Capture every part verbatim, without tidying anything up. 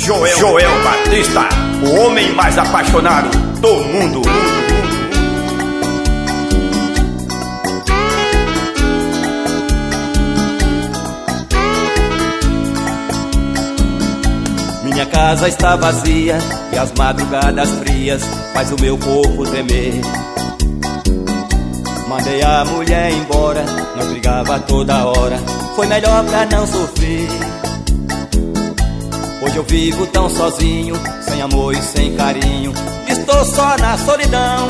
Joel, Joel Batista, o homem mais apaixonado do mundo. Minha casa está vazia e as madrugadas frias faz o meu corpo tremer. Mandei a mulher embora, nós brigava toda hora, foi melhor pra não sofrer. Hoje eu vivo tão sozinho, sem amor e sem carinho, estou só na solidão.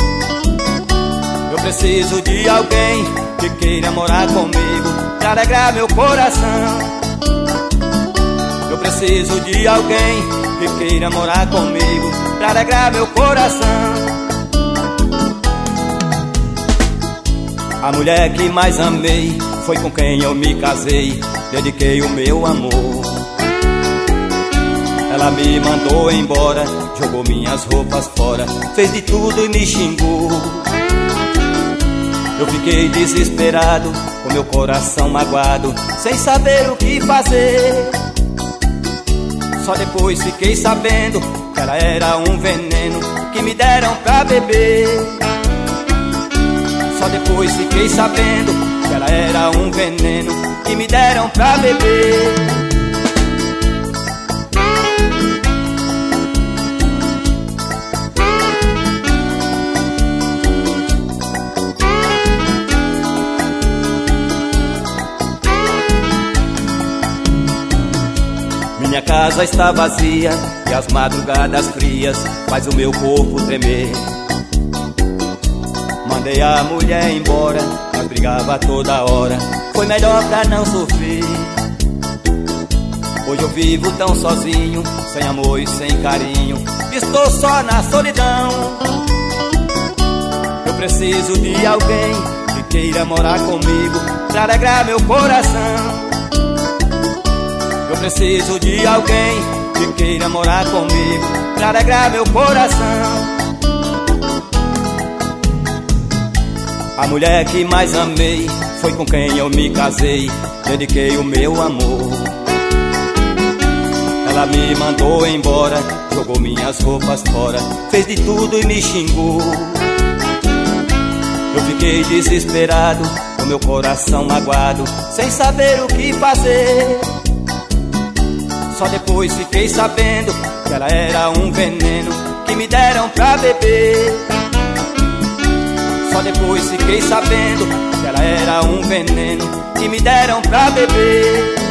Eu preciso de alguém que queira morar comigo, pra alegrar meu coração. Eu preciso de alguém que queira morar comigo, pra alegrar meu coração. A mulher que mais amei foi com quem eu me casei, dediquei o meu amor. Ela me mandou embora, jogou minhas roupas fora, fez de tudo e me xingou. Eu fiquei desesperado, com meu coração magoado, sem saber o que fazer. Só depois fiquei sabendo que ela era um veneno que me deram pra beber. Só depois fiquei sabendo que ela era um veneno que me deram pra beber. Minha casa está vazia e as madrugadas frias faz o meu corpo tremer. Mandei a mulher embora, nós brigava toda hora, foi melhor pra não sofrer. Hoje eu vivo tão sozinho, sem amor e sem carinho, estou só na solidão. Eu preciso de alguém que queira morar comigo, pra alegrar meu coração. Eu preciso de alguém que queira morar comigo, pra alegrar meu coração. A mulher que mais amei foi com quem eu me casei, dediquei o meu amor. Ela me mandou embora, jogou minhas roupas fora, fez de tudo e me xingou. Eu fiquei desesperado, com meu coração magoado, sem saber o que fazer. Só depois fiquei sabendo que ela era um veneno que me deram pra beber. Só depois fiquei sabendo que ela era um veneno que me deram pra beber.